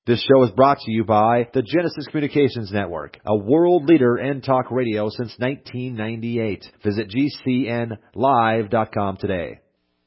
This show is brought to you by the Genesis Communications Network, a world leader in talk radio since 1998. Visit GCNlive.com today.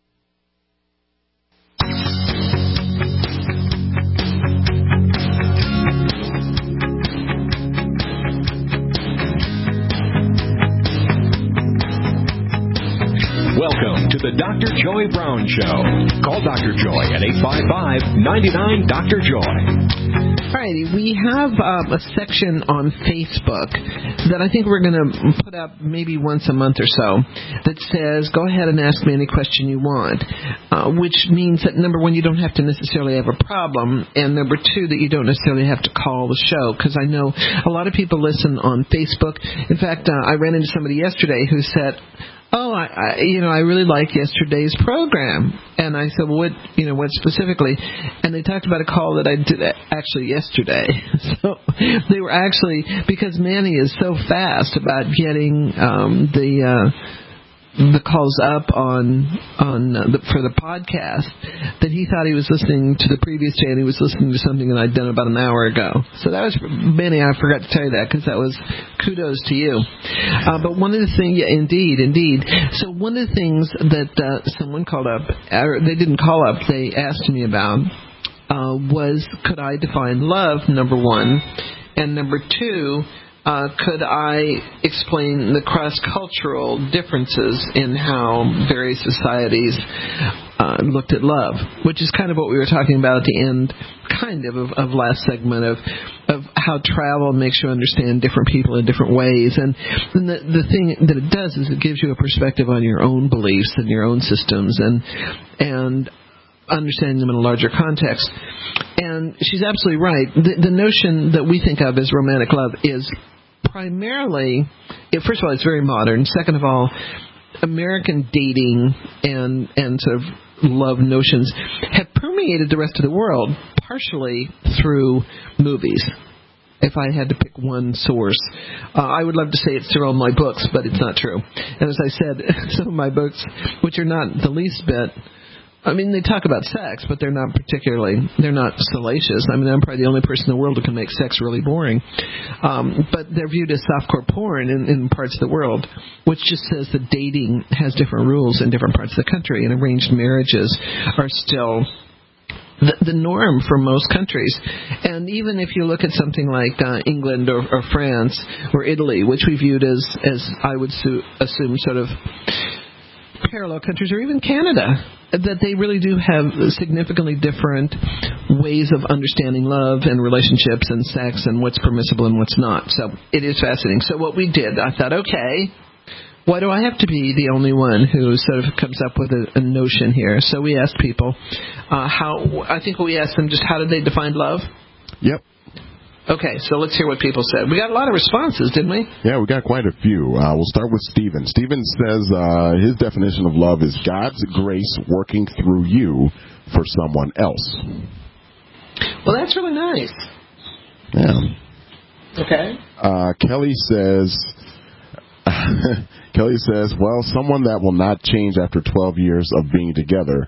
Welcome to the Dr. Joy Brown Show. Call Dr. Joy at 855-99-DR-JOY. All righty, we have a section on Facebook that I think we're going to put up maybe once a month or so that says, go ahead and ask me any question you want, which means that, number one, you don't have to necessarily have a problem, and number two, that you don't necessarily have to call the show, because I know a lot of people listen on Facebook. In fact, I ran into somebody yesterday who said, I really like yesterday's program. And I said, well, what specifically? And they talked about a call that I did actually yesterday. So they were actually, because Manny is so fast about getting the calls up for the podcast, that he thought he was listening to the previous day and he was listening to something that I'd done about an hour ago. So that was, Manny, I forgot to tell you that because that was kudos to you. But one of the things, indeed. So one of the things that someone called up, or they didn't call up, they asked me about, was could I define love, number one, and number two, could I explain the cross-cultural differences in how various societies looked at love, which is kind of what we were talking about at the end, of last segment of how travel makes you understand different people in different ways. And the thing that it does is it gives you a perspective on your own beliefs and your own systems and understanding them in a larger context. And she's absolutely right. The notion that we think of as romantic love is primarily, first of all, it's very modern. Second of all, American dating and sort of love notions have permeated the rest of the world, partially through movies. If I had to pick one source, I would love to say it's through all my books, but it's not true. And as I said, some of my books, which are not the least bit, they talk about sex, but they're not salacious. I'm probably the only person in the world who can make sex really boring. But they're viewed as softcore porn in parts of the world, which just says that dating has different rules in different parts of the country, and arranged marriages are still the norm for most countries. And even if you look at something like England or France or Italy, which we viewed as I would assume sort of parallel countries, or even Canada, that they really do have significantly different ways of understanding love and relationships and sex and what's permissible and what's not. So it is fascinating. So what we did, I thought, okay, why do I have to be the only one who sort of comes up with a notion here? So we asked people we asked them just how did they define love? Yep. Okay, so let's hear what people said. We got a lot of responses, didn't we? Yeah, we got quite a few. We'll start with Stephen. Stephen says his definition of love is God's grace working through you for someone else. Well, that's really nice. Yeah. Okay. Kelly says, well, someone that will not change after 12 years of being together.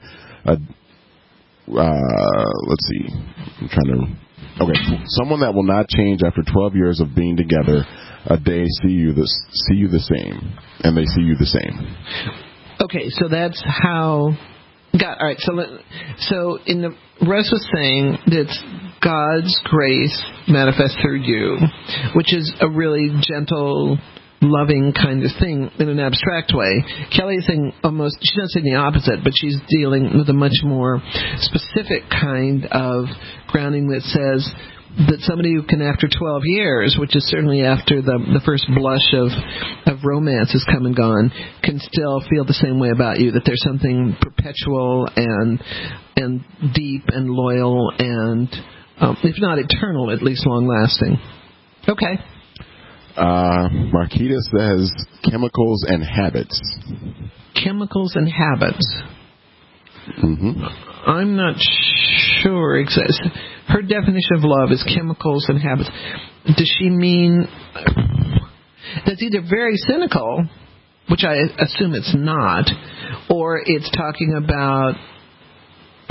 Let's see. I'm trying to... Okay, someone that will not change after 12 years of being together, a day see you the same, and they see you the same. Okay, so that's how God. All right, so in the Russ was saying that God's grace manifests through you, which is a really gentle, loving kind of thing in an abstract way. Kelly is saying almost, she's not saying the opposite, but she's dealing with a much more specific kind of grounding that says that somebody who can, after 12 years, which is certainly after the first blush of romance has come and gone, can still feel the same way about you, that there's something perpetual and deep and loyal and, if not eternal, at least long-lasting. Okay. Marquita says chemicals and habits. Chemicals and habits. Mm-hmm. I'm not sure exactly. Her definition of love is chemicals and habits. Does she mean that's either very cynical, which I assume it's not, or it's talking about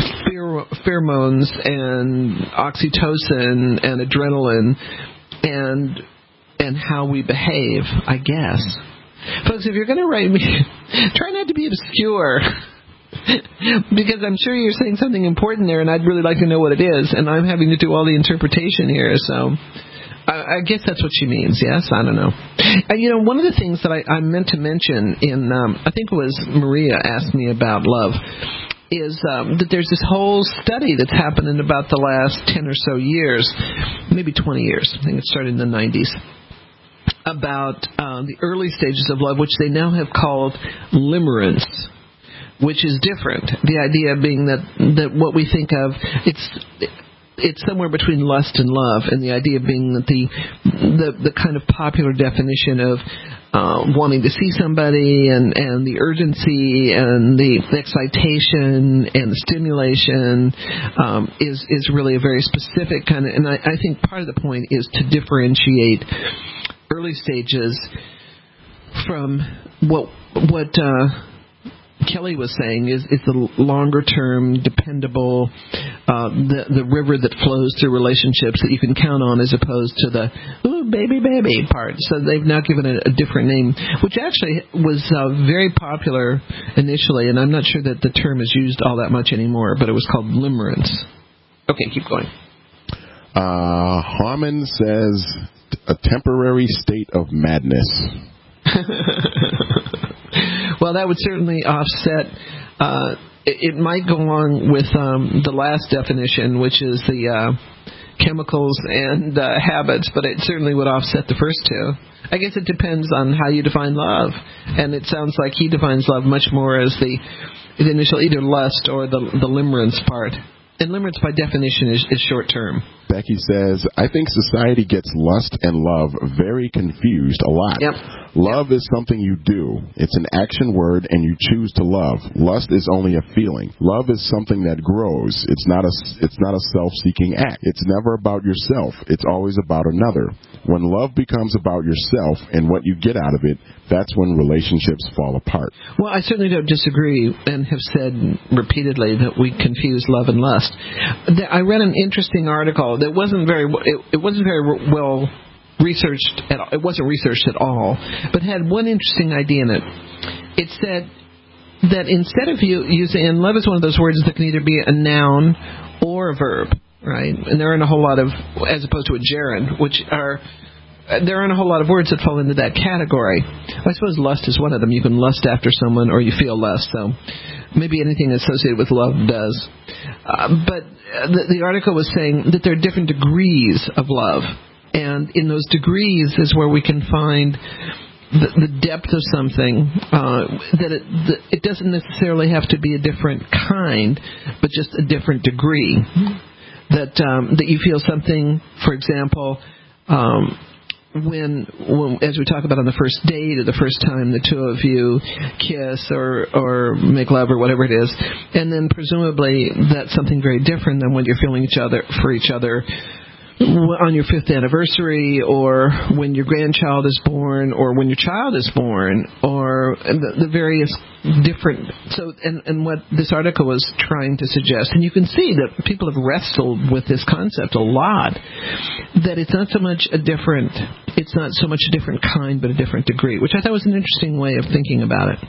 pheromones and oxytocin and adrenaline and how we behave, I guess. Folks, if you're going to write me, try not to be obscure. Because I'm sure you're saying something important there, and I'd really like to know what it is, and I'm having to do all the interpretation here, so I guess that's what she means, yes? I don't know. One of the things that I meant to mention in, I think it was Maria asked me about love, is that there's this whole study that's happened in about the last 10 or so years, maybe 20 years, I think it started in the 90s, about the early stages of love, which they now have called limerence, which is different. The idea being that what we think of, it's somewhere between lust and love, and the idea being that the kind of popular definition of wanting to see somebody and the urgency and the excitation and the stimulation is really a very specific kind of, and I think part of the point is to differentiate early stages from what Kelly was saying is the longer-term, dependable, the river that flows through relationships that you can count on, as opposed to the ooh baby part. So they've now given it a different name, which actually was very popular initially, and I'm not sure that the term is used all that much anymore, but it was called limerence. Okay, keep going. Harmon says a temporary state of madness. Well, that would certainly offset. It might go along with the last definition, which is the chemicals and habits, but it certainly would offset the first two. I guess it depends on how you define love, and it sounds like he defines love much more as the initial either lust or the limerence part. And limerence, by definition, is short-term. Becky says, I think society gets lust and love very confused a lot. Yep. Love is something you do. It's an action word, and you choose to love. Lust is only a feeling. Love is something that grows. It's not a self-seeking act. It's never about yourself. It's always about another. When love becomes about yourself and what you get out of it, that's when relationships fall apart. Well, I certainly don't disagree, and have said repeatedly that we confuse love and lust. I read an interesting article that wasn't very well researched at all. It wasn't researched at all, but had one interesting idea in it. It said that instead of using, and love is one of those words that can either be a noun or a verb, right? And there aren't a whole lot of, as opposed to a gerund, there aren't a whole lot of words that fall into that category. I suppose lust is one of them. You can lust after someone, or you feel lust, so maybe anything associated with love does. But the article was saying that there are different degrees of love, and in those degrees is where we can find the depth of something, that it doesn't necessarily have to be a different kind, but just a different degree. That you feel something, for example, when, as we talk about on the first date or the first time the two of you kiss or make love or whatever it is, and then presumably that's something very different than when you're feeling for each other on your 5th anniversary, or when your grandchild is born, or when your child is born, or the various different. So, and what this article was trying to suggest, and you can see that people have wrestled with this concept a lot, that it's not so much a different kind, but a different degree, which I thought was an interesting way of thinking about it.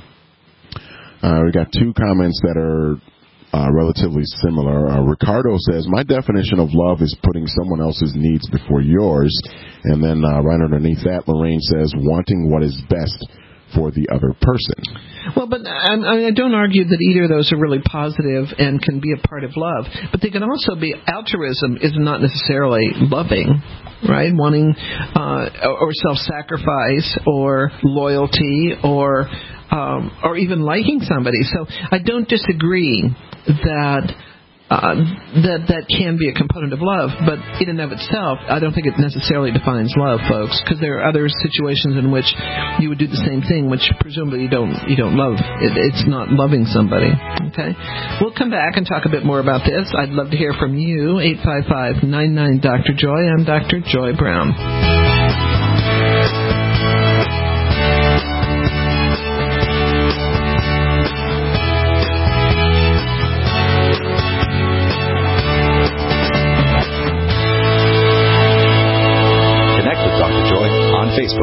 We got two comments that are relatively similar. Ricardo says, my definition of love is putting someone else's needs before yours. And then right underneath that, Lorraine says, wanting what is best for the other person. Well, but I don't argue that either of those are really positive and can be a part of love. But they can also be, altruism is not necessarily loving, right? Wanting or self-sacrifice or loyalty or even liking somebody. So I don't disagree that that can be a component of love, but in and of itself, I don't think it necessarily defines love, folks, because there are other situations in which you would do the same thing, which presumably you don't love. It's not loving somebody. Okay, we'll come back and talk a bit more about this. I'd love to hear from you. 855-99-Dr. Joy. I'm Dr. Joy Brown.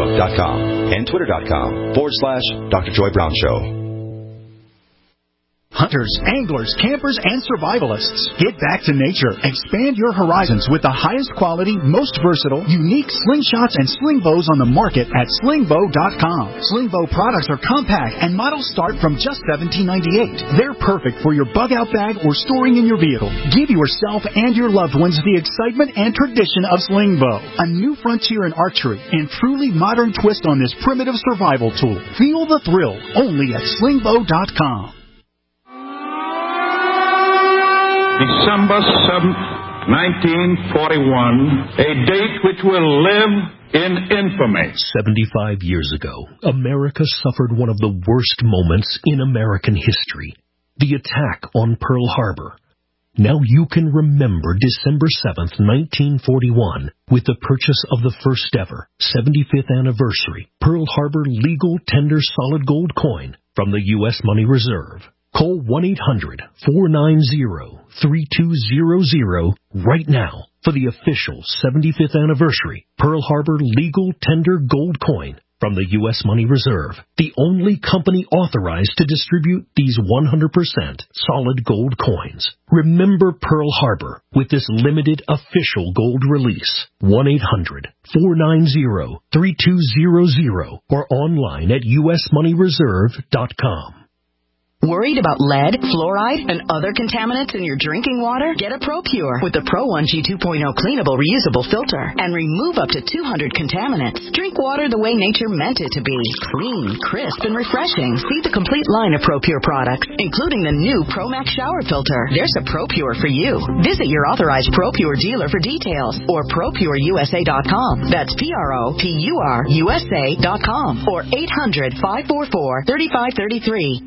Facebook.com and Twitter.com/Dr. Joy Brown Show. Hunters, anglers, campers, and survivalists. Get back to nature. Expand your horizons with the highest quality, most versatile, unique slingshots and sling bows on the market at slingbow.com. Sling bow products are compact and models start from just $17.98. They're perfect for your bug-out bag or storing in your vehicle. Give yourself and your loved ones the excitement and tradition of sling bow. A new frontier in archery and truly modern twist on this primitive survival tool. Feel the thrill only at slingbow.com. December 7th, 1941, a date which will live in infamy. 75 years ago, America suffered one of the worst moments in American history, the attack on Pearl Harbor. Now you can remember December 7th, 1941, with the purchase of the first ever 75th anniversary Pearl Harbor legal tender solid gold coin from the U.S. Money Reserve. Call 1-800-490-3200 right now for the official 75th anniversary Pearl Harbor legal tender gold coin from the U.S. Money Reserve, the only company authorized to distribute these 100% solid gold coins. Remember Pearl Harbor with this limited official gold release. 1-800-490-3200 or online at usmoneyreserve.com. Worried about lead, fluoride, and other contaminants in your drinking water? Get a ProPure with the Pro-1G 2.0 cleanable, reusable filter and remove up to 200 contaminants. Drink water the way nature meant it to be. Clean, crisp, and refreshing. See the complete line of ProPure products, including the new ProMax shower filter. There's a ProPure for you. Visit your authorized ProPure dealer for details or ProPureUSA.com. That's ProPureUSA.com or 800-544-3533.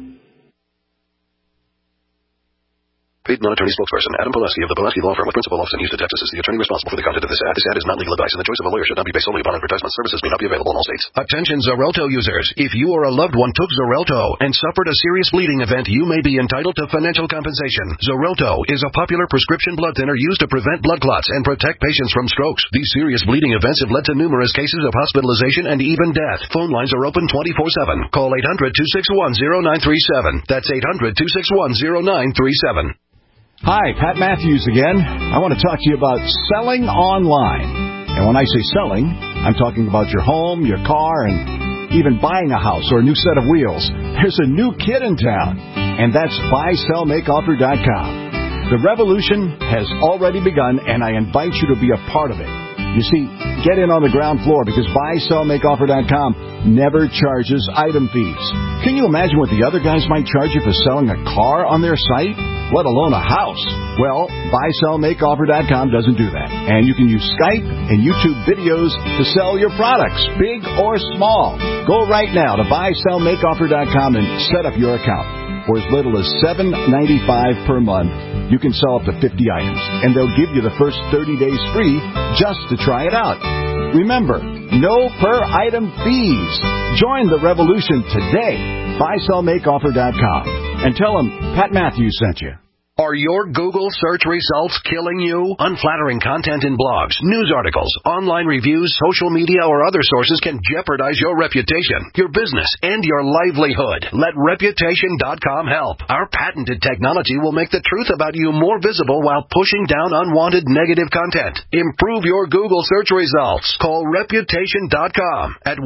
Paid non-attorney spokesperson Adam Pileski of the Pileski Law Firm with principal office in Houston, Texas is the attorney responsible for the content of this ad. This ad is not legal advice, and the choice of a lawyer should not be based solely upon advertisement. Services may not be available in all states. Attention Xarelto users. If you or a loved one took Xarelto and suffered a serious bleeding event, you may be entitled to financial compensation. Xarelto is a popular prescription blood thinner used to prevent blood clots and protect patients from strokes. These serious bleeding events have led to numerous cases of hospitalization and even death. Phone lines are open 24/7. Call 800-261-0937. That's 800-261-0937. Hi, Pat Matthews again. I want to talk to you about selling online. And when I say selling, I'm talking about your home, your car, and even buying a house or a new set of wheels. There's a new kid in town, and that's BuySellMakeOffer.com. The revolution has already begun, and I invite you to be a part of it. You see, get in on the ground floor because BuySellMakeOffer.com never charges item fees. Can you imagine what the other guys might charge you for selling a car on their site, let alone a house? Well, BuySellMakeOffer.com doesn't do that. And you can use Skype and YouTube videos to sell your products, big or small. Go right now to BuySellMakeOffer.com and set up your account. For as little as $7.95 per month, you can sell up to 50 items, and they'll give you the first 30 days free just to try it out. Remember, no per-item fees. Join the revolution today. BuySellMakeOffer.com. And tell them Pat Matthews sent you. Are your Google search results killing you? Unflattering content in blogs, news articles, online reviews, social media, or other sources can jeopardize your reputation, your business, and your livelihood. Let Reputation.com help. Our patented technology will make the truth about you more visible while pushing down unwanted negative content. Improve your Google search results. Call Reputation.com at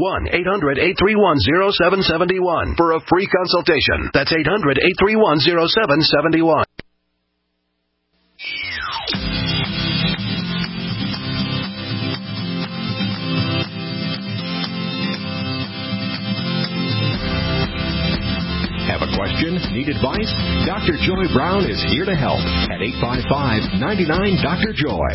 1-800-831-0771 for a free consultation. That's 800-831-0771. Have a question? Need advice? Dr. Joy Brown is here to help at 855-99-DR-JOY.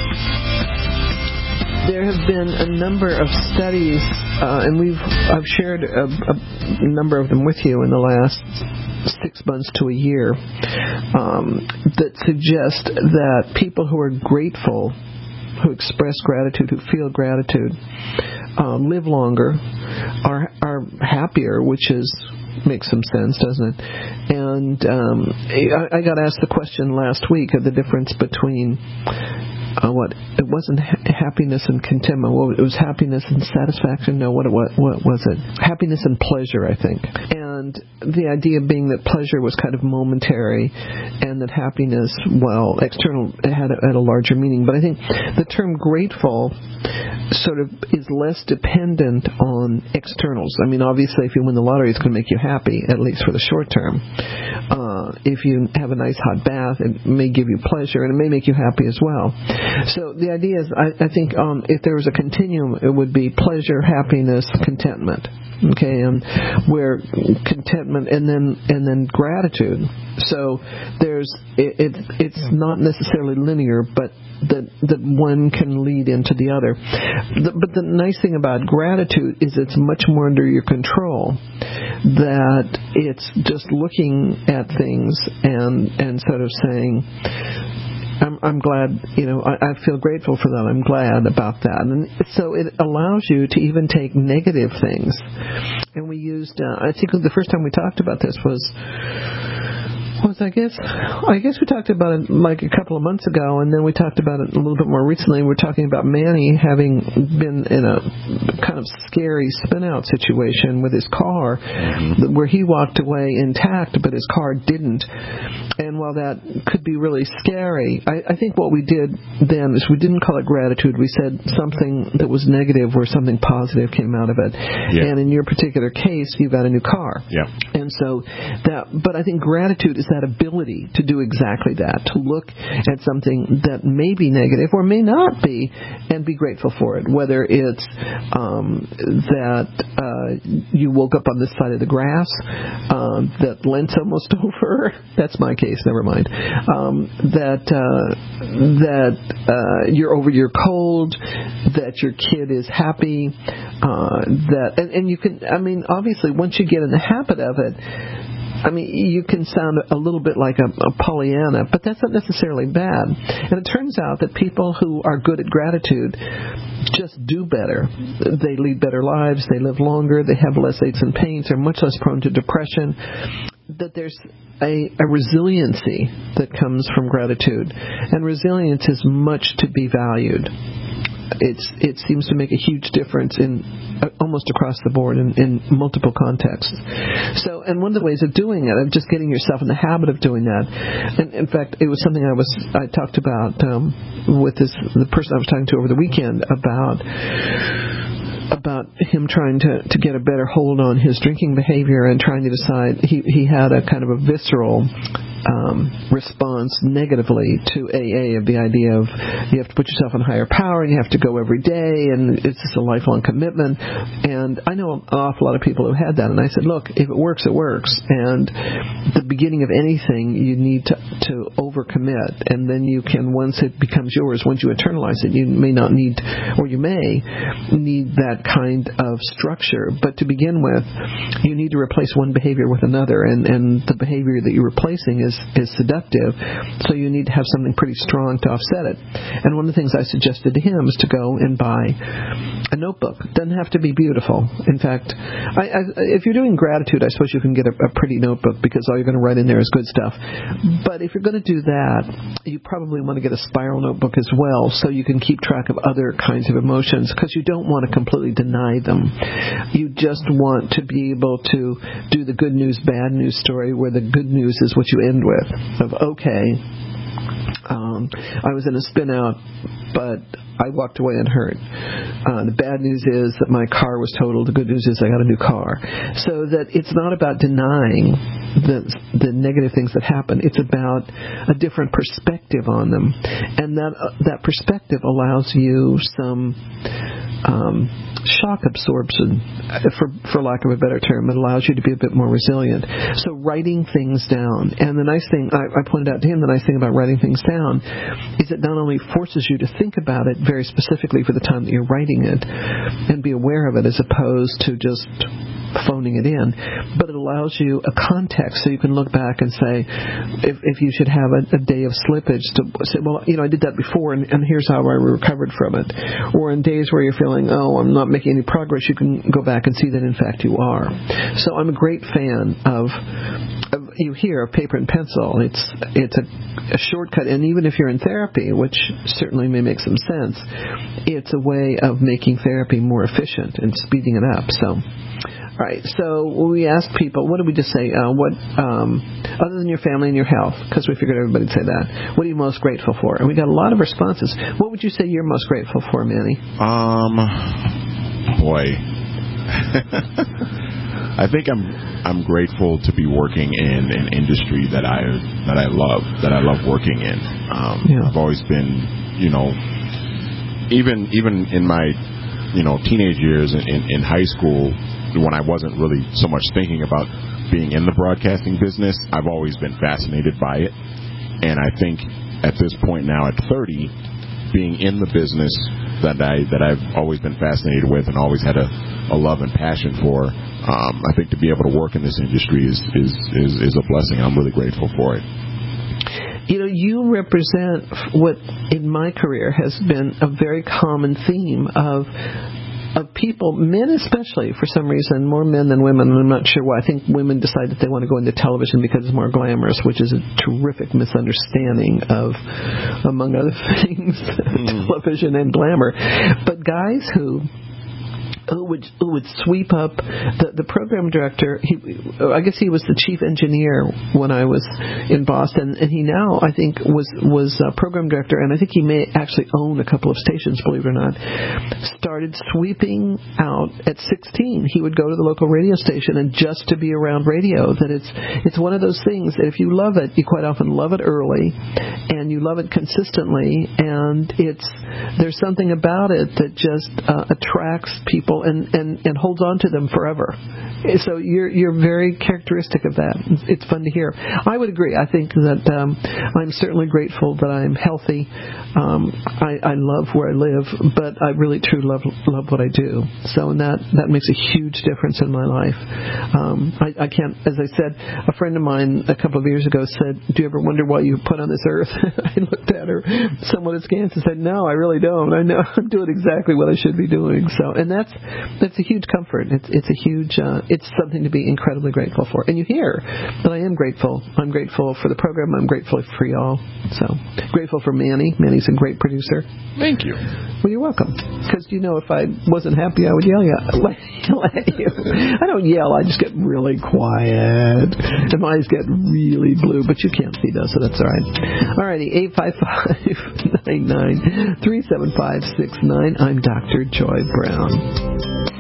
There have been a number of studies, and I've shared a number of them with you in the last 6 months to a year, that suggest that people who are grateful, who express gratitude, who feel gratitude, live longer, are happier, which makes some sense, doesn't it? And I got asked the question last week of the difference between it wasn't happiness and contentment. Well, it was happiness and satisfaction. No, what was it? Happiness and pleasure, I think. And the idea being that pleasure was kind of momentary, and that happiness, well, external, had a larger meaning. But I think the term grateful sort of is less dependent on externals. I mean, obviously, if you win the lottery, it's going to make you happy, at least for the short term. If you have a nice hot bath, it may give you pleasure, and it may make you happy as well. So the idea is, I think if there was a continuum, it would be pleasure, happiness, contentment. Okay, and where contentment and then gratitude. So it's not necessarily linear, but that one can lead into the other. But the nice thing about gratitude is it's much more under your control. That it's just looking at things and sort of saying, I'm glad, I feel grateful for that. I'm glad about that. And so it allows you to even take negative things. And we used, I think the first time we talked about this was I guess we talked about it like a couple of months ago, and then we talked about it a little bit more recently. We're talking about Manny having been in a kind of scary spin-out situation with his car, where he walked away intact, but his car didn't. And while that could be really scary, I think what we did then is we didn't call it gratitude. We said something that was negative where something positive came out of it. Yeah. And in your particular case, you got a new car. Yeah. And so but I think gratitude is that ability to do exactly that, to look at something that may be negative or may not be, and be grateful for it. Whether it's that you woke up on this side of the grass, that Lent's almost over. That's my case. Never mind. That you're over your cold. That your kid is happy. And you can. I mean, obviously, once you get in the habit of it, I mean, you can sound a little bit like a Pollyanna, but that's not necessarily bad. And it turns out that people who are good at gratitude just do better. They lead better lives, they live longer, they have less aches and pains, they're much less prone to depression. That there's a resiliency that comes from gratitude. And resilience is much to be valued. It seems to make a huge difference in almost across the board in multiple contexts. So, and one of the ways of doing it, of just getting yourself in the habit of doing that. And in fact, it was something I talked about with the person I was talking to over the weekend about him trying to get a better hold on his drinking behavior and trying to decide. He had a kind of a visceral response negatively to AA, of the idea of you have to put yourself in higher power and you have to go every day and it's just a lifelong commitment. And I know an awful lot of people who had that, and I said, look, if it works, it works. And the beginning of anything, you need to overcommit, and then you can, once it becomes yours, once you internalize it, you may not need, or you may need that kind of structure. But to begin with, you need to replace one behavior with another, and the behavior that you're replacing is seductive, so you need to have something pretty strong to offset it. And one of the things I suggested to him is to go and buy a notebook. It doesn't have to be beautiful. In fact, if you're doing gratitude, I suppose you can get a pretty notebook, because all you're going to write in there is good stuff. But if you're going to do that, you probably want to get a spiral notebook as well, so you can keep track of other kinds of emotions, because you don't want to completely deny them. You just want to be able to do the good news, bad news story, where the good news is what you end with, of okay, I was in a spin out, but I walked away unhurt. The bad news is that my car was totaled. The good news is I got a new car. So that it's not about denying the negative things that happen. It's about a different perspective on them. And that perspective allows you some shock absorption, for lack of a better term. It allows you to be a bit more resilient. So writing things down. And the nice thing, I pointed out to him, the nice thing about writing things down is it not only forces you to think about it very specifically for the time that you're writing it and be aware of it, as opposed to just phoning it in, but it allows you a context, so you can look back and say, if you should have a day of slippage, to say, well, I did that before, and here's how I recovered from it. Or in days where you're feeling, I'm not making any progress, you can go back and see that in fact you are. So I'm a great fan of you hear of paper and pencil. It's a shortcut, and even if you're in therapy, which certainly may make some sense, it's a way of making therapy more efficient and speeding it up. So, all right. So we asked people, what did we just say? Other than your family and your health, because we figured everybody'd say that. What are you most grateful for? And we got a lot of responses. What would you say you're most grateful for, Manny? Boy. I think I'm grateful to be working in an industry that I love working in. I've always been, even in my, teenage years in high school, when I wasn't really so much thinking about being in the broadcasting business, I've always been fascinated by it. And I think at this point now at 30, being in the business that I've always been fascinated with and always had a love and passion for, I think to be able to work in this industry is a blessing. I'm really grateful for it. You represent what in my career has been a very common theme of people, men especially, for some reason, more men than women, and I'm not sure why. I think women decide that they want to go into television because it's more glamorous, which is a terrific misunderstanding of, among other things, television and glamour. But guys who would sweep up the program director. I guess he was the chief engineer when I was in Boston, and he now I think was program director, and I think he may actually own a couple of stations, believe it or not. Started sweeping out at 16. He would go to the local radio station, and just to be around radio, that it's one of those things that if you love it, you quite often love it early, and you love it consistently, and there's something about it that just attracts people and holds on to them forever. So you're very characteristic of that. It's fun to hear. I would agree. I think that I'm certainly grateful that I'm healthy. I love where I live, but I really truly love what I do. So that makes a huge difference in my life. I can't, as I said, a friend of mine a couple of years ago said, "Do you ever wonder why you were put on this earth?" I looked at her somewhat askance and said, "No, I really don't. I know I'm doing exactly what I should be doing." So, and that's a huge comfort. It's a huge it's something to be incredibly grateful for. And you hear that I am grateful. I'm grateful for the program. I'm grateful for y'all. So grateful for Manny. Manny's a great producer. Thank you. Well, you're welcome. Because if I wasn't happy, I would yell at you. I don't yell. I just get really quiet. And my eyes get really blue, but you can't see those, so that's all right. All righty, 855-99-37569. I'm Dr. Joy Brown.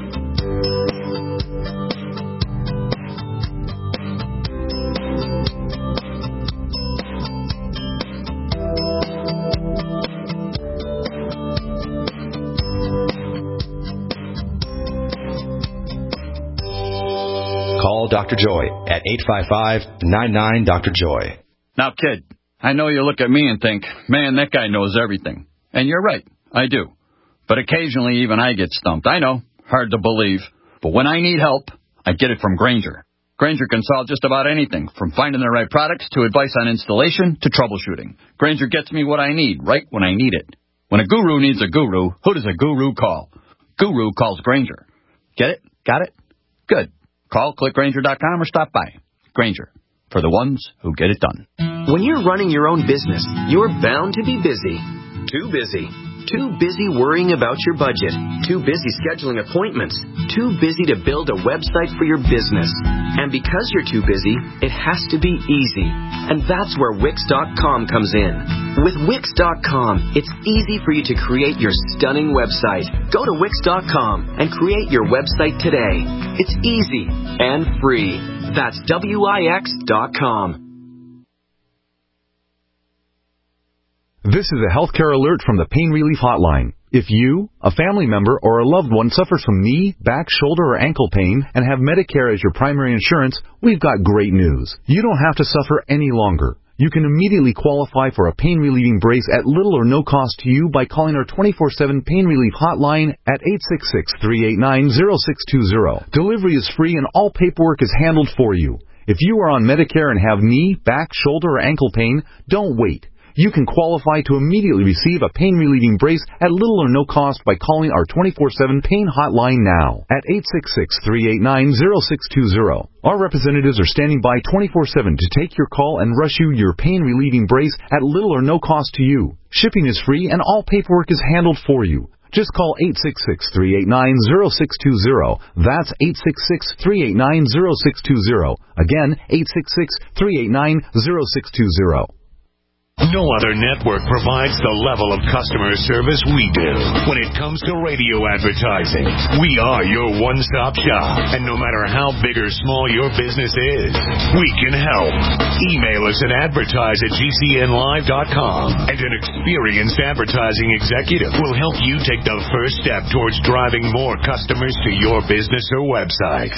Call Dr. Joy at 855-99-DR-JOY. Now, kid, I know you look at me and think, man, that guy knows everything. And you're right, I do. But occasionally even I get stumped. I know, hard to believe. But when I need help, I get it from Grainger. Grainger can solve just about anything, from finding the right products to advice on installation to troubleshooting. Grainger gets me what I need right when I need it. When a guru needs a guru, who does a guru call? Guru calls Grainger. Get it? Got it? Good. Call, click Grainger.com, or stop by. Grainger, for the ones who get it done. When you're running your own business, you're bound to be busy. Too busy. Too busy worrying about your budget. Too busy scheduling appointments. Too busy to build a website for your business. And because you're too busy, it has to be easy. And that's where Wix.com comes in. With Wix.com, it's easy for you to create your stunning website. Go to Wix.com and create your website today. It's easy and free. That's Wix.com. This is a healthcare alert from the Pain Relief Hotline. If you, a family member, or a loved one suffers from knee, back, shoulder, or ankle pain and have Medicare as your primary insurance, we've got great news. You don't have to suffer any longer. You can immediately qualify for a pain-relieving brace at little or no cost to you by calling our 24/7 Pain Relief Hotline at 866-389-0620. Delivery is free and all paperwork is handled for you. If you are on Medicare and have knee, back, shoulder, or ankle pain, don't wait. you can qualify to immediately receive a pain-relieving brace at little or no cost by calling our 24/7 pain hotline now at 866-389-0620. Our representatives are standing by 24/7 to take your call and rush you your pain-relieving brace at little or no cost to you. Shipping is free and all paperwork is handled for you. Just call 866-389-0620. That's 866-389-0620. Again, 866-389-0620. No other network provides the level of customer service we do when it comes to radio advertising. We are your one-stop shop, and no matter how big or small your business is, we can help. Email us at advertise@gcnlive.com, and an experienced advertising executive will help you take the first step towards driving more customers to your business or website.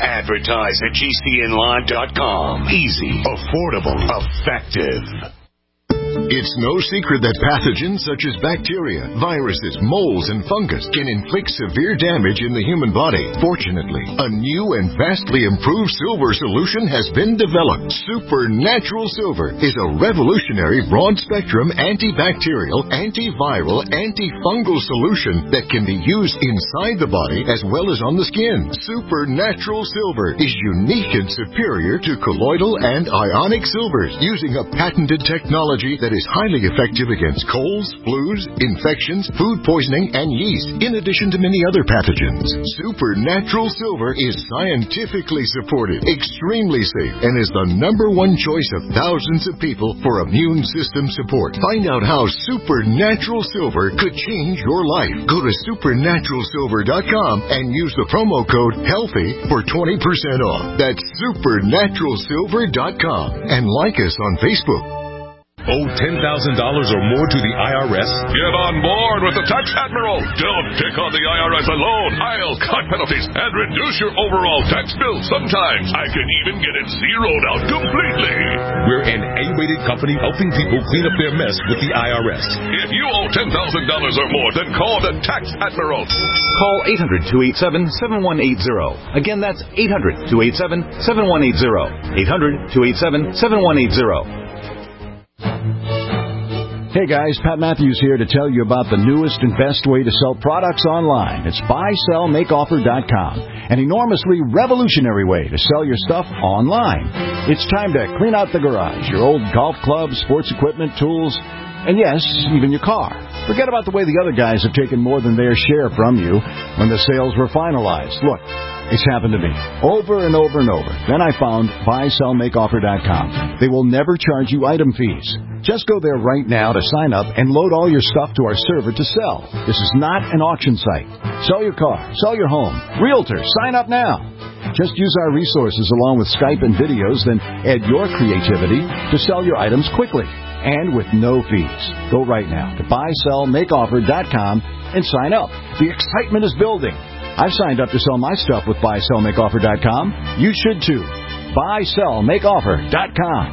Advertise@gcnlive.com. Easy, affordable, effective. It's no secret that pathogens such as bacteria, viruses, molds, and fungus can inflict severe damage in the human body. Fortunately, a new and vastly improved silver solution has been developed. Supernatural Silver is a revolutionary broad-spectrum antibacterial, antiviral, antifungal solution that can be used inside the body as well as on the skin. Supernatural Silver is unique and superior to colloidal and ionic silvers, using a patented technology that is highly effective against colds, flus, infections, food poisoning, and yeast, in addition to many other pathogens. Supernatural Silver is scientifically supported, extremely safe, and is the #1 choice of thousands of people for immune system support. Find out how Supernatural Silver could change your life. Go to supernaturalsilver.com and use the promo code HEALTHY for 20% off. That's supernaturalsilver.com, and like us on Facebook. Owe $10,000 or more to the IRS? Get on board with the Tax Admiral. Don't take on the IRS alone. I'll cut penalties and reduce your overall tax bill. Sometimes I can even get it zeroed out completely. We're an A-rated company helping people clean up their mess with the IRS. If you owe $10,000 or more, then call the Tax Admiral. Call 800-287-7180. Again, that's 800-287-7180. 800-287-7180. Hey guys, Pat Matthews here to tell you about the newest and best way to sell products online. It's buysellmakeoffer.com, an enormously revolutionary way to sell your stuff online. It's time to clean out the garage, your old golf clubs, sports equipment, tools, and yes, even your car. Forget about the way the other guys have taken more than their share from you when the sales were finalized. Look, it's happened to me over and over and over. Then I found buysellmakeoffer.com. They will never charge you item fees. Just go there right now to sign up and load all your stuff to our server to sell. This is not an auction site. Sell your car, sell your home. Realtor, sign up now. Just use our resources along with Skype and videos, then add your creativity to sell your items quickly and with no fees. Go right now to buysellmakeoffer.com and sign up. The excitement is building. I've signed up to sell my stuff with buysellmakeoffer.com. You should too. buysellmakeoffer.com.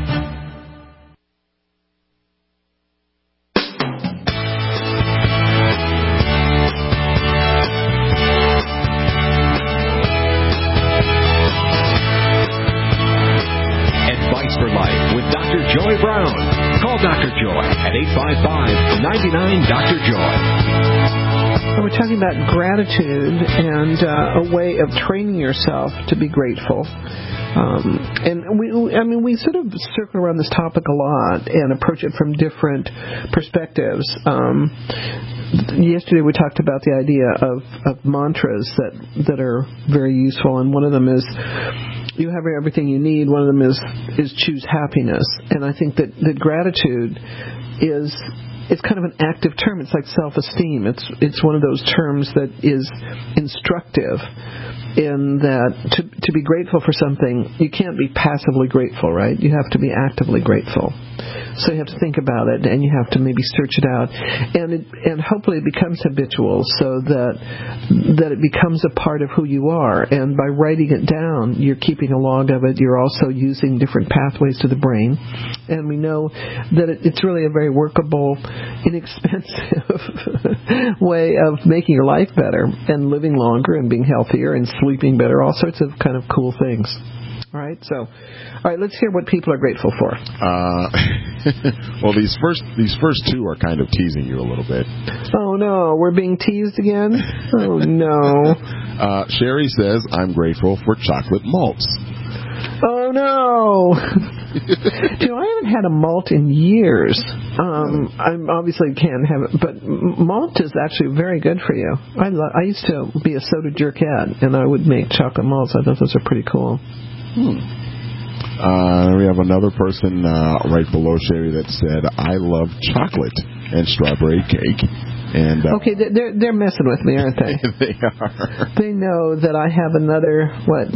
Advice for Life with Dr. Joy Brown. Call Dr. Joy at 855-99-DR-JOY. We're talking about gratitude and a way of training yourself to be grateful. And we sort of circle around this topic a lot and approach it from different perspectives. Yesterday we talked about the idea of mantras that are very useful, and one of them is you have everything you need. One of them is choose happiness, and I think that gratitude is. It's kind of an active term. It's like self-esteem. It's one of those terms that is instructive in that to be grateful for something, you can't be passively grateful, right? You have to be actively grateful. So you have to think about it, and you have to maybe search it out, and hopefully it becomes habitual, so that it becomes a part of who you are. And by writing it down, you're keeping a log of it. You're also using different pathways to the brain, and we know that it's really a very workable, inexpensive way of making your life better and living longer and being healthier and sleeping better. All sorts of kind of cool things. All right, let's hear what people are grateful for. Well, these first two are kind of teasing you a little bit. Oh no, we're being teased again? Oh no. Sherry says, I'm grateful for chocolate malts. Oh no. I haven't had a malt in years. I obviously can't have it, but malt is actually very good for you. I used to be a soda jerkette, and I would make chocolate malts. I thought those are pretty cool. We have another person right below Sherry that said, I love chocolate and strawberry cake. And okay, they're messing with me, aren't they? They are. They know that I have another,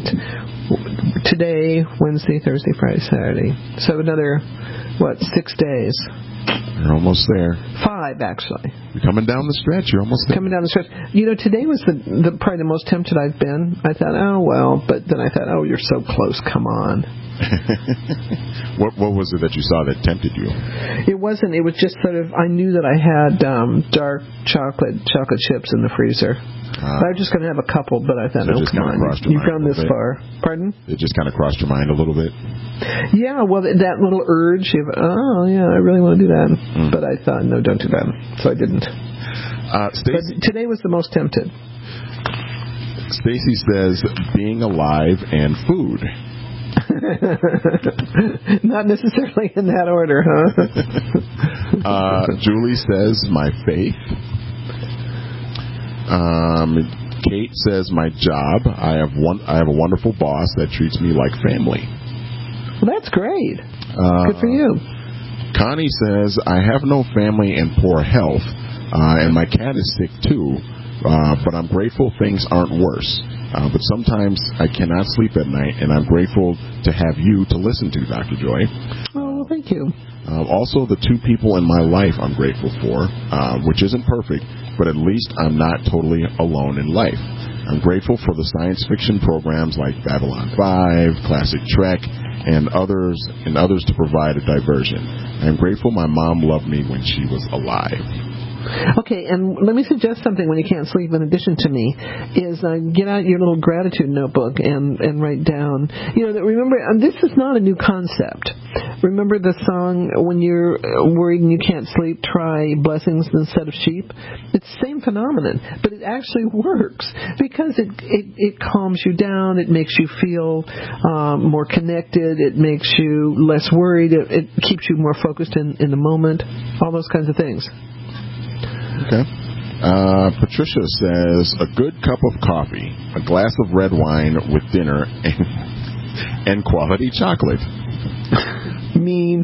today, Wednesday, Thursday, Friday, Saturday. So another, 6 days. You're almost there. 5, actually. You're coming down the stretch. You're almost there. Coming down the stretch. Today was probably the most tempted I've been. I thought, oh, well, but then I thought, oh, you're so close. Come on. What was it that you saw that tempted you? It wasn't. It was just sort of, I knew that I had dark chocolate chips in the freezer. I was just going to have a couple, but I thought, so oh, come on. You've gone this far. Pardon? It just kind of crossed your mind a little bit? Yeah, well, that little urge of, oh, yeah, I really want to do that. But I thought, no, don't do that. So I didn't. But today was the most tempted. Stacy says, being alive and food. Not necessarily in that order, huh? Julie says, my faith. Kate says, my job. I have a wonderful boss that treats me like family. Well, that's great. Good for you. Connie says, I have no family and poor health, and my cat is sick too, but I'm grateful things aren't worse. But sometimes I cannot sleep at night, and I'm grateful to have you to listen to, Dr. Joy. Oh, well, thank you. Also, the 2 people in my life I'm grateful for, which isn't perfect, but at least I'm not totally alone in life. I'm grateful for the science fiction programs like Babylon 5, Classic Trek, and others to provide a diversion. I'm grateful my mom loved me when she was alive. Okay, and let me suggest something when you can't sleep in addition to me, is get out your little gratitude notebook and write down. Remember, this is not a new concept. Remember the song, when you're worried and you can't sleep, try blessings instead of sheep? It's the same phenomenon, but it actually works because it calms you down, it makes you feel more connected, it makes you less worried, it keeps you more focused in the moment, all those kinds of things. Okay. Patricia says, a good cup of coffee, a glass of red wine with dinner, and quality chocolate. Mean.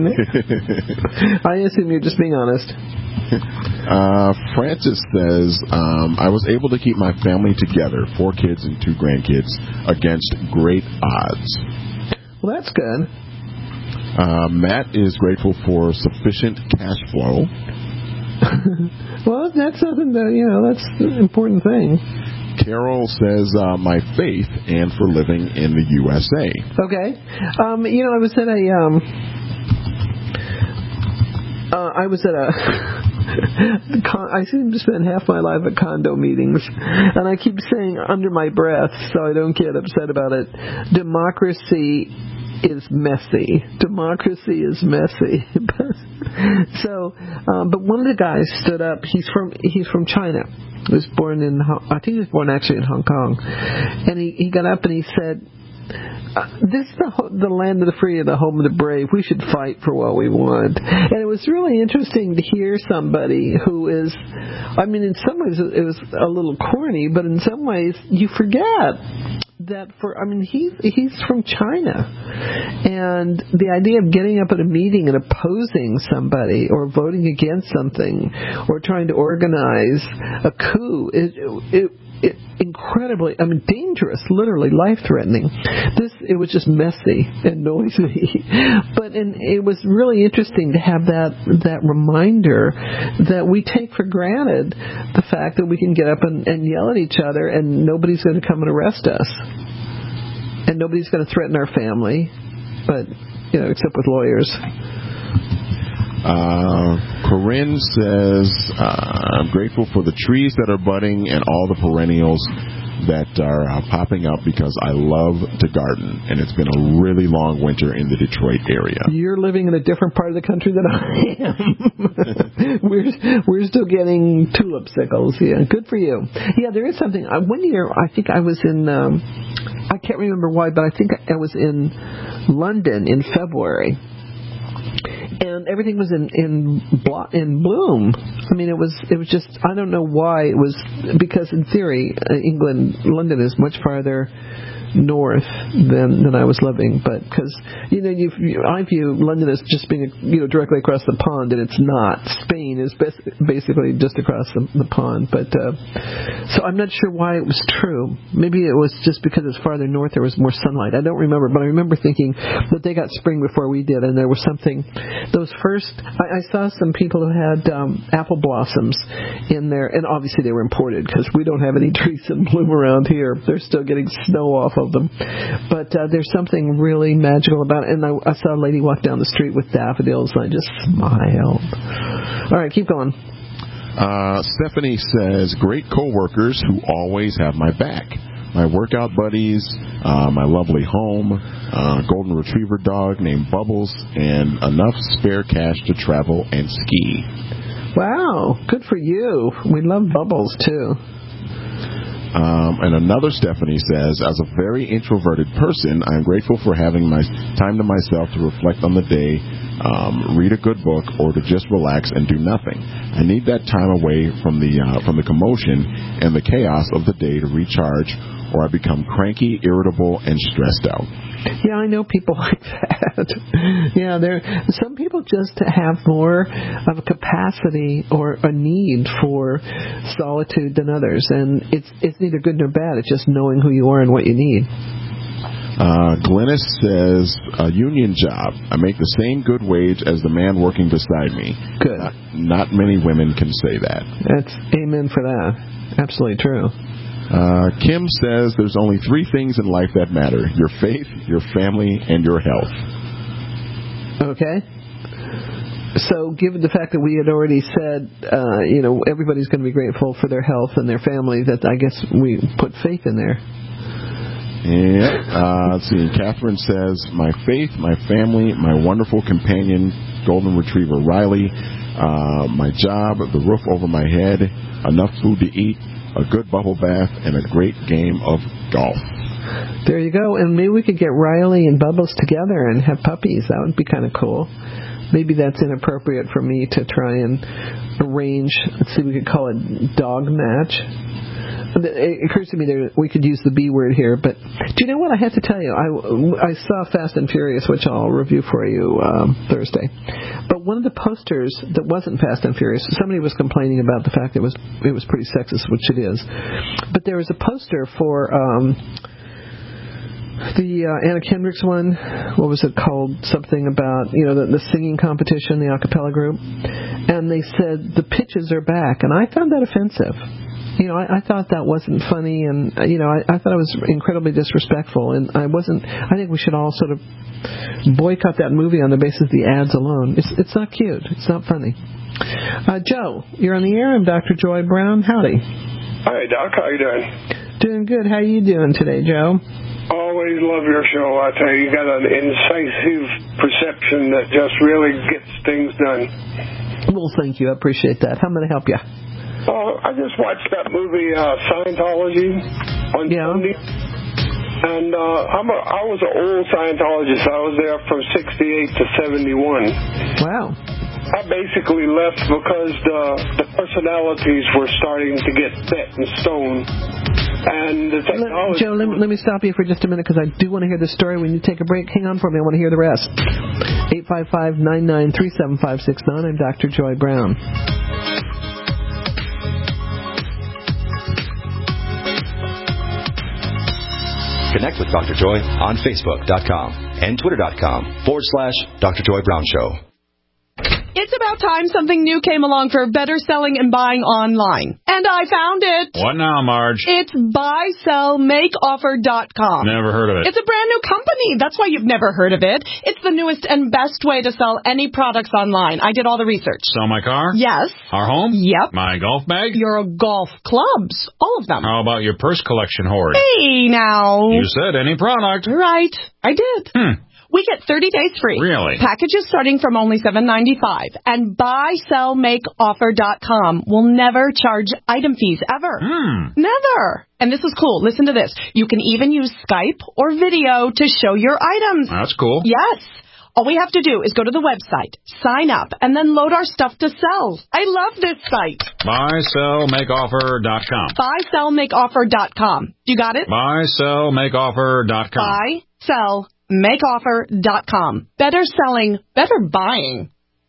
I assume you're just being honest. Francis says, I was able to keep my family together, 4 kids and 2 grandkids, against great odds. Well, that's good. Matt is grateful for sufficient cash flow. Well, that's something that, that's an important thing. Carol says, my faith and for living in the USA. Okay. I was at I seem to spend half my life at condo meetings, and I keep saying under my breath so I don't get upset about it, democracy is messy. Democracy is messy. So, but one of the guys stood up. He's from China. He was born in, I think he was born actually in Hong Kong. And he got up and he said, this is the land of the free and the home of the brave. We should fight for what we want. And it was really interesting to hear somebody who is, in some ways it was a little corny, but in some ways you forget that he's from China, and the idea of getting up at a meeting and opposing somebody or voting against something or trying to organize a coup is incredibly, dangerous, literally life-threatening. It was just messy and noisy, but it was really interesting to have that reminder that we take for granted the fact that we can get up and yell at each other and nobody's going to come and arrest us, and nobody's going to threaten our family, but except with lawyers. Corinne says, I'm grateful for the trees that are budding and all the perennials that are popping up because I love to garden, and it's been a really long winter in the Detroit area. You're living in a different part of the country than I am. We're still getting tulip sickles. Yeah, good for you. Yeah, there is something. One year, I think I was in, I can't remember why, but I think I was in London in February. And everything was in bloom. I mean, it was just, I don't know why it was, because in theory, London is much farther north than I was living, but because I view London as just being directly across the pond, and it's not. Spain is basically just across the pond, but so I'm not sure why it was true. Maybe it was just because it's farther north, there was more sunlight. I don't remember, but I remember thinking that they got spring before we did, and there was something. Those first, I saw some people who had apple blossoms in there, and obviously they were imported because we don't have any trees in bloom around here. They're still getting snow off of them, but there's something really magical about it. And I saw a lady walk down the street with daffodils, and I just smiled. All right, keep going. Stephanie says, great coworkers who always have my back. My workout buddies, my lovely home, golden retriever dog named Bubbles, and enough spare cash to travel and ski. Wow, good for you. We love Bubbles too. And another Stephanie says, as a very introverted person, I am grateful for having my time to myself to reflect on the day, read a good book, or to just relax and do nothing. I need that time away from the commotion and the chaos of the day to recharge, or I become cranky, irritable, and stressed out. Yeah, I know people like that. Yeah, some people just have more of a capacity or a need for solitude than others, and it's neither good nor bad. It's just knowing who you are and what you need. Glennis says, a union job. I make the same good wage as the man working beside me. Good. Not many women can say that. That's amen for that. Absolutely true. Kim says there's only 3 things in life that matter: your faith, your family, and your health. Okay. So given the fact that we had already said, everybody's going to be grateful for their health and their family, that I guess we put faith in there. Yeah. Let's see. Catherine says, my faith, my family, my wonderful companion, golden retriever Riley, my job, the roof over my head, enough food to eat, a good bubble bath, and a great game of golf. There you go. And maybe we could get Riley and Bubbles together and have puppies. That would be kind of cool. Maybe that's inappropriate for me to try and arrange. Let's see, we could call it dog match. It occurs to me we could use the B word here, but do you know what I have to tell you? I saw Fast and Furious, which I'll review for you Thursday. But one of the posters that wasn't Fast and Furious, somebody was complaining about the fact that it was pretty sexist, which it is. But there was a poster for the Anna Kendrick's one. What was it called? Something about the singing competition, the a cappella group, and they said the pitches are back, and I found that offensive. I thought that wasn't funny, and I thought it was incredibly disrespectful, and I think we should all sort of boycott that movie on the basis of the ads alone. It's not cute. It's not funny. Joe, you're on the air. I'm Dr. Joy Brown. Howdy. Hi, Doc. How you doing? Doing good. How you doing today, Joe? Always love your show. I tell you got an incisive perception that just really gets things done. Well, thank you. I appreciate that. How may I help you? I just watched that movie Scientology on Sunday, and I was an old Scientologist. I was there from 68 to 71. Wow. I basically left because the personalities were starting to get set in stone. And the technology... Joe, let me stop you for just a minute because I do want to hear the story. When you take a break, hang on for me. I want to hear the rest. 855-993-7569. I'm Dr. Joy Brown. Connect with Dr. Joy on Facebook.com and Twitter.com/Dr. Joy Brown Show. It's about time something new came along for better selling and buying online. And I found it. What now, Marge? It's buysellmakeoffer.com. Never heard of it. It's a brand new company. That's why you've never heard of it. It's the newest and best way to sell any products online. I did all the research. Sell my car? Yes. Our home? Yep. My golf bag? Your golf clubs. All of them. How about your purse collection hoard? Hey, now. You said any product. Right. I did. We get 30 days free. Really? Packages starting from only $7.95. And buysellmakeoffer.com will never charge item fees ever. Never. And this is cool. Listen to this. You can even use Skype or video to show your items. That's cool. Yes. All we have to do is go to the website, sign up, and then load our stuff to sell. I love this site. Buysellmakeoffer.com. Buysellmakeoffer.com. You got it? Buysellmakeoffer.com. Buysellmakeoffer.com. Better selling, better buying.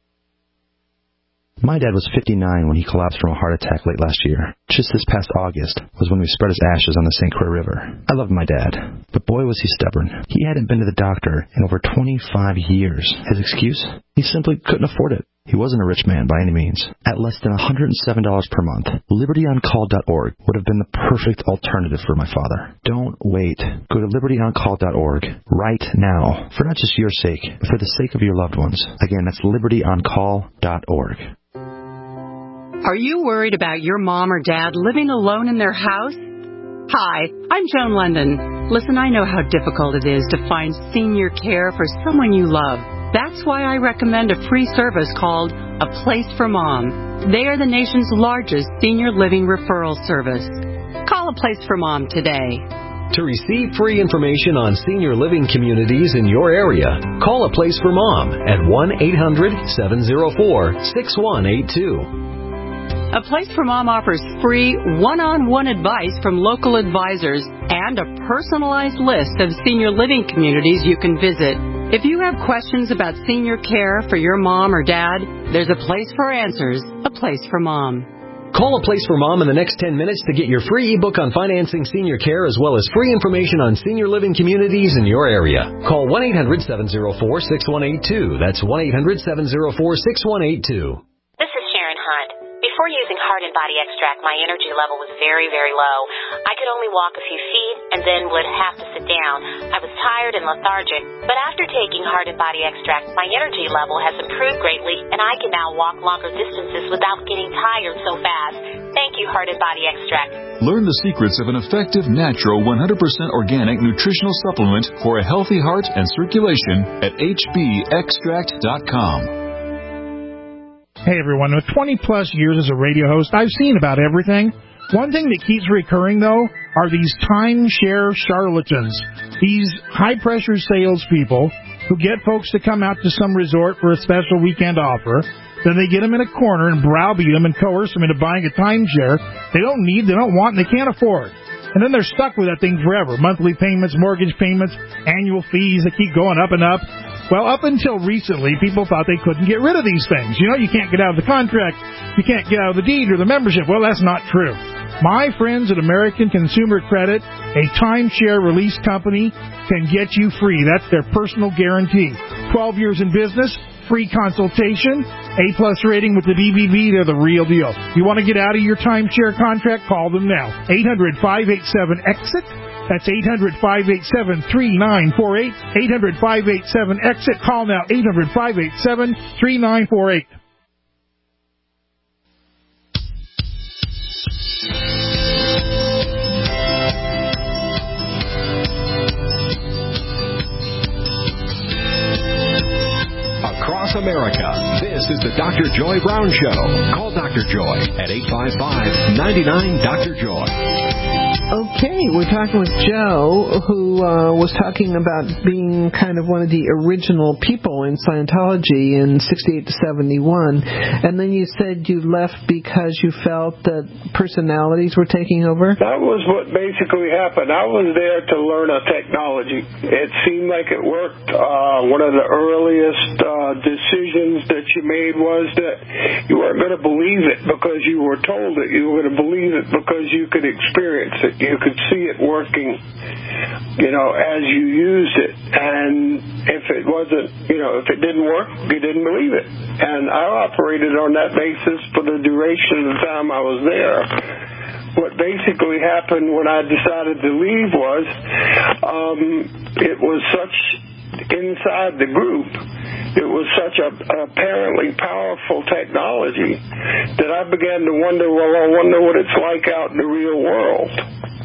My dad was 59 when he collapsed from a heart attack late last year. Just this past August was when we spread his ashes on the St. Croix River. I loved my dad, but boy was he stubborn. He hadn't been to the doctor in over 25 years. His excuse? He simply couldn't afford it. He wasn't a rich man by any means. At less than $107 per month, LibertyOnCall.org would have been the perfect alternative for my father. Don't wait. Go to LibertyOnCall.org right now, for not just your sake, but for the sake of your loved ones. Again, that's LibertyOnCall.org. Are you worried about your mom or dad living alone in their house? Hi, I'm Joan London. Listen, I know how difficult it is to find senior care for someone you love. That's why I recommend a free service called A Place for Mom. They are the nation's largest senior living referral service. Call A Place for Mom today. To receive free information on senior living communities in your area, call A Place for Mom at 1-800-704-6182. A Place for Mom offers free one-on-one advice from local advisors and a personalized list of senior living communities you can visit. If you have questions about senior care for your mom or dad, there's a place for answers, A Place for Mom. Call A Place for Mom in the next 10 minutes to get your free ebook on financing senior care as well as free information on senior living communities in your area. Call 1-800-704-6182. That's 1-800-704-6182. This is Sharon Hunt. Before using Heart and Body Extract, my energy level was very, very low. I could only walk a few feet and then would have to sit down. I was tired and lethargic, but after taking Heart and Body Extract, my energy level has improved greatly, and I can now walk longer distances without getting tired so fast. Thank you, Heart and Body Extract. Learn the secrets of an effective, natural, 100% organic nutritional supplement for a healthy heart and circulation at hbextract.com. Hey everyone, with 20 plus years as a radio host, I've seen about everything. One thing that keeps recurring though are these timeshare charlatans. These high pressure salespeople who get folks to come out to some resort for a special weekend offer. Then they get them in a corner and browbeat them and coerce them into buying a timeshare they don't need, they don't want, and they can't afford. And then they're stuck with that thing forever. Monthly payments, mortgage payments, annual fees that keep going up and up. Well, up until recently, people thought they couldn't get rid of these things. You know, you can't get out of the contract, you can't get out of the deed or the membership. Well, that's not true. My friends at American Consumer Credit, a timeshare release company, can get you free. That's their personal guarantee. 12 years in business, free consultation, A-plus rating with the BBB, they're the real deal. You want to get out of your timeshare contract? Call them now. 800-587-EXIT. That's 800-587-3948. 800-587-EXIT. Call now. 800-587-3948. Across America, this is the Dr. Joy Brown Show. Call Dr. Joy at 855-99-DR-JOY. Okay, we're talking with Joe, who was talking about being kind of one of the original people in Scientology in 68 to 71, and then you said you left because you felt that personalities were taking over? That was what basically happened. I was there to learn a technology. It seemed like it worked. One of the earliest decisions that you made was that you weren't going to believe it because you were told it. You were going to believe it because you could experience it. You could see it working, as you used it. And if it wasn't, if it didn't work, you didn't believe it. And I operated on that basis for the duration of the time I was there. What basically happened when I decided to leave was it was such inside the group, it was such a apparently powerful technology that I began to wonder, I wonder what it's like out in the real world.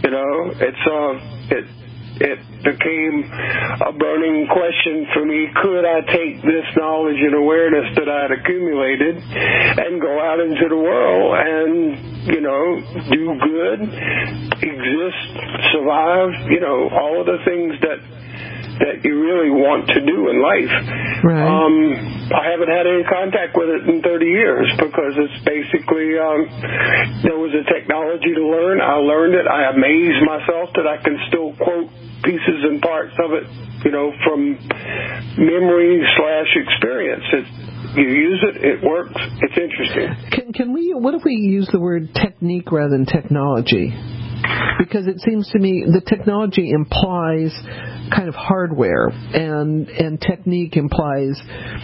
It became a burning question for me. Could I take this knowledge and awareness that I had accumulated and go out into the world and, do good, exist, survive, all of the things that you really want to do in life. Right. I haven't had any contact with it in 30 years because it's basically, there was a technology to learn. I learned it. I amazed myself that I can still quote pieces and parts of it, from memory/experience. You use it, it works, it's interesting. What if we use the word technique rather than technology? Because it seems to me the technology implies kind of hardware, and technique implies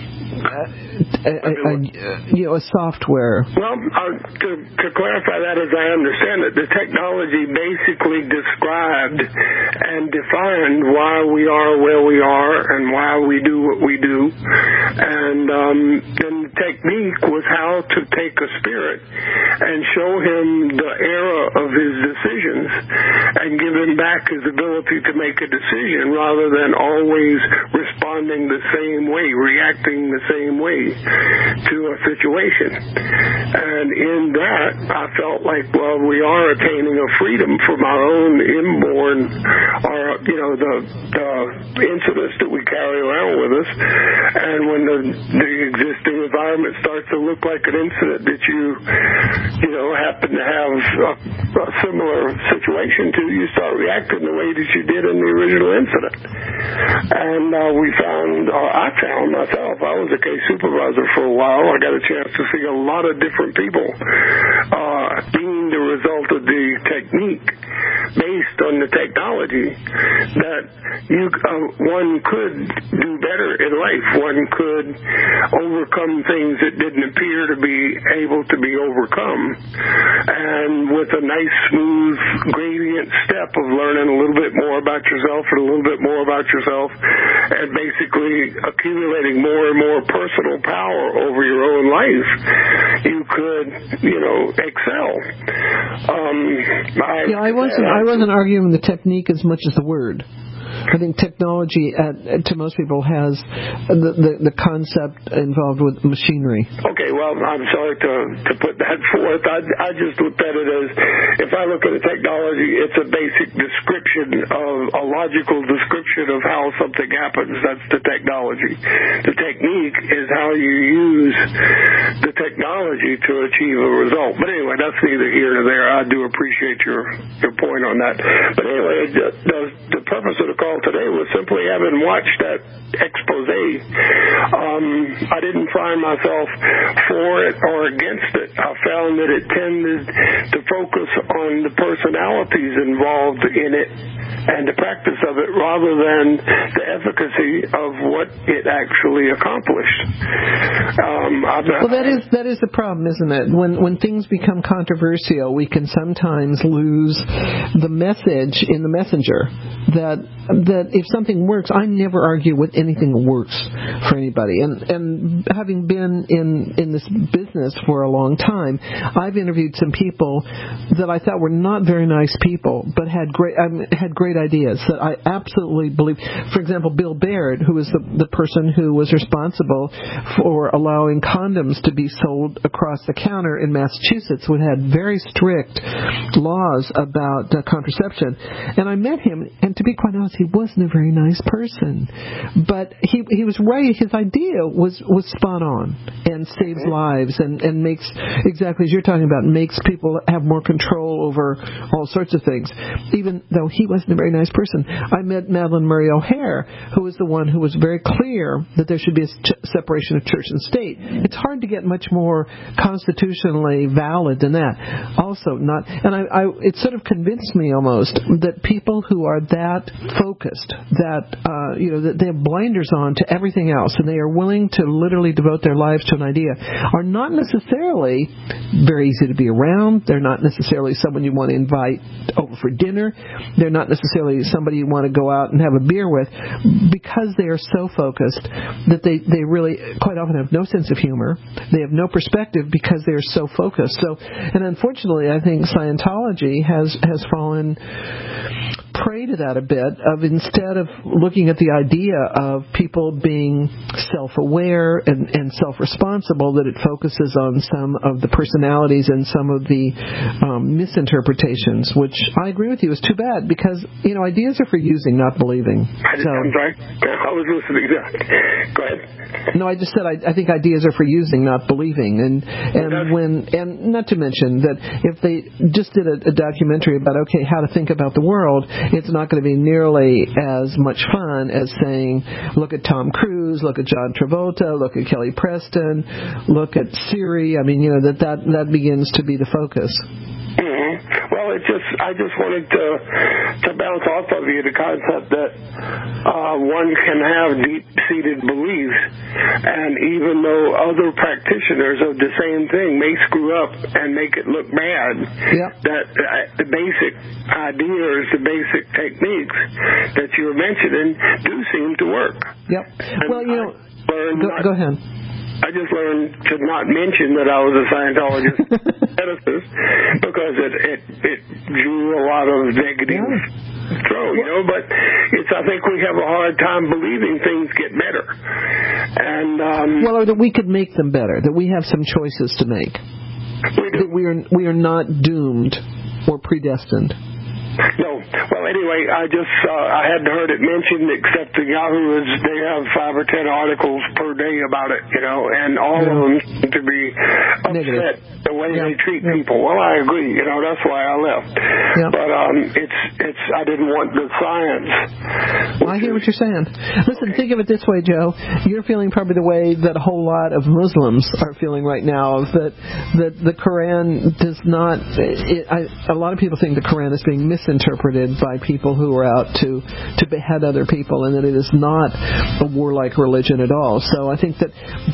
a software. Well, to clarify that as I understand it, the technology basically described and defined why we are where we are and why we do what we do. And then the technique was how to take a spirit and show him the error of his decisions and give him back his ability to make a decision rather than always responding the same way, reacting the same way to a situation. And in that, I felt like, we are attaining a freedom from our own inborn, or, the incidents that we carry around with us. And when the existing environment starts to look like an incident that you happen to have a similar situation to, you start reacting the way that you did in the original incident. And I found myself, I was a case supervisor for a while. I got a chance to see a lot of different people being the result of the technique based on the technology that one could do better in life. One could overcome things that didn't appear to be able to be overcome. And with a nice, smooth gradient step of learning a little bit more about yourself and a little bit more about yourself and basically accumulating more and more personal power over your own life, you could, excel. I wasn't arguing the technique as much as the word. I think technology, to most people, has the concept involved with machinery. Okay, well, I'm sorry to put that forth. I just looked at it as, if I look at a technology, it's a basic description a logical description of how something happens. That's the technology. The technique is how you use the technology to achieve a result. But anyway, that's neither here nor there. I do appreciate your point on that. But anyway, the purpose of the call today was simply having watched that expose. I didn't find myself for it or against it. I found that it tended to focus on the personalities involved in it and the practice of it rather than the efficacy of what it actually accomplished. That is the problem, isn't it? When things become controversial, we can sometimes lose the message in the messenger that if something works, I never argue with anything that works for anybody. And having been in this business for a long time, I've interviewed some people that I thought were not very nice people, but had great ideas that I absolutely believe. For example, Bill Baird, who was the person who was responsible for allowing condoms to be sold across the counter in Massachusetts, who had very strict laws about contraception. And I met him, and to be quite honest, he wasn't a very nice person. But he was right. His idea was spot on and saves lives and makes, exactly as you're talking about, makes people have more control over all sorts of things. Even though he wasn't a very nice person. I met Madeleine Murray O'Hair, who was the one who was very clear that there should be a separation of church and state. It's hard to get much more constitutionally valid than that. Also, it sort of convinced me almost that people who are that focused, that they have blinders on to everything else, and they are willing to literally devote their lives to an idea, are not necessarily very easy to be around. They're not necessarily someone you want to invite over for dinner. They're not necessarily somebody you want to go out and have a beer with, because they are so focused that they really quite often have no sense of humor. They have no perspective because they are so focused. And unfortunately, I think Scientology has fallen prey to that a bit, of instead of looking at the idea of people being self-aware and self-responsible, that it focuses on some of the personalities and some of the misinterpretations, which I agree with you is too bad, because ideas are for using, not believing. I'm sorry, I was listening. Go ahead. No, I just said I think ideas are for using, not believing, and not to mention that if they just did a documentary about how to think about the world, it's not going to be nearly as much fun as saying, look at Tom Cruise, look at John Travolta, look at Kelly Preston, look at Siri. I mean, that begins to be the focus. Mm-hmm. Well, I just wanted to bounce off of you the concept that one can have deep-seated beliefs, and even though other practitioners of the same thing may screw up and make it look bad, that the basic ideas, the basic techniques that you were mentioning do seem to work. Yep. Well, go ahead. I just learned to not mention that I was a Scientologist ethicist, because it drew a lot of negative throw, but I think we have a hard time believing things get better. And or that we could make them better, that we have some choices to make. That we are not doomed or predestined. No. Well, anyway, I hadn't heard it mentioned, except the Yahoo they have 5 or 10 articles per day about it, and all of them seem to be upset negative. The way they treat people. Well, I agree, that's why I left. But I didn't want the science. Well, I hear what you're saying. Listen, think of it this way, Joe. You're feeling probably the way that a whole lot of Muslims are feeling right now, that the Quran does not. A lot of people think the Quran is being misinterpreted by people who are out to behead other people, and that it is not a warlike religion at all. So I think that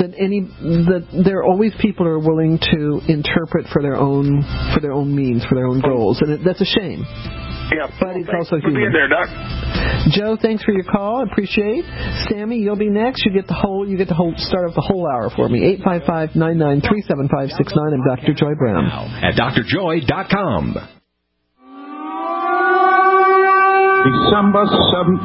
there are always people who are willing to interpret for their own means, for their own goals, and that's a shame. Yeah, but it's also human. Being there, Doc. Joe, thanks for your call. I appreciate. Sammy, you'll be next. You get to start off the whole hour for me. 855-993-7569. I'm Dr. Joy Brown at drjoy.com. December 7th,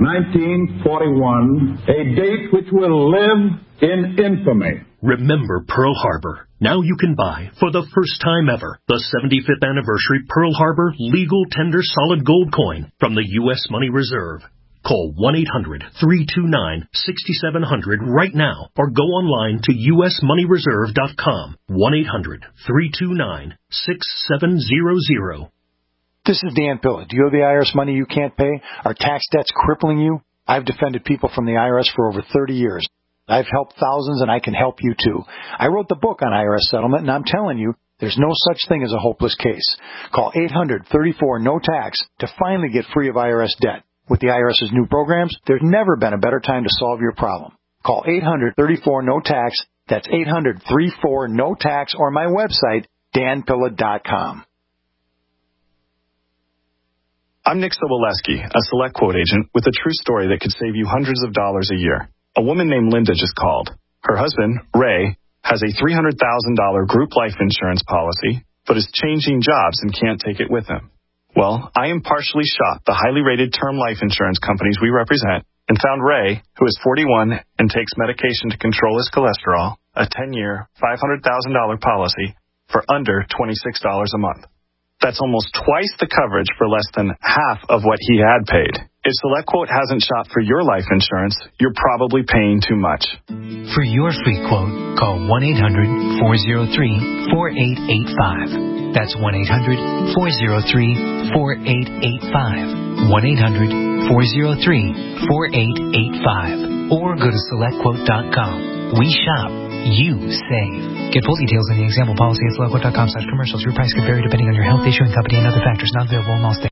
1941, a date which will live in infamy. Remember Pearl Harbor. Now you can buy, for the first time ever, the 75th anniversary Pearl Harbor Legal Tender Solid Gold Coin from the U.S. Money Reserve. Call 1-800-329-6700 right now, or go online to usmoneyreserve.com. 1-800-329-6700. This is Dan Pilla. Do you owe the IRS money you can't pay? Are tax debts crippling you? I've defended people from the IRS for over 30 years. I've helped thousands, and I can help you too. I wrote the book on IRS settlement, and I'm telling you, there's no such thing as a hopeless case. Call 800-34-NO-TAX to finally get free of IRS debt. With the IRS's new programs, there's never been a better time to solve your problem. Call 800-34-NO-TAX. That's 800-34-NO-TAX, or my website, danpilla.com. I'm Nick Soboleski, a Select Quote agent with a true story that could save you hundreds of dollars a year. A woman named Linda just called. Her husband, Ray, has a $300,000 group life insurance policy, but is changing jobs and can't take it with him. Well, I impartially shopped the highly rated term life insurance companies we represent and found Ray, who is 41 and takes medication to control his cholesterol, a 10-year, $500,000 policy for under $26 a month. That's almost twice the coverage for less than half of what he had paid. If SelectQuote hasn't shopped for your life insurance, you're probably paying too much. For your free quote, call 1-800-403-4885. That's 1-800-403-4885. 1-800-403-4885 or go to SelectQuote.com. We shop, you save. Get full details in the example policy at SelectQuote.com/commercials. Your price can vary depending on your health issue and company and other factors. Not available in all states.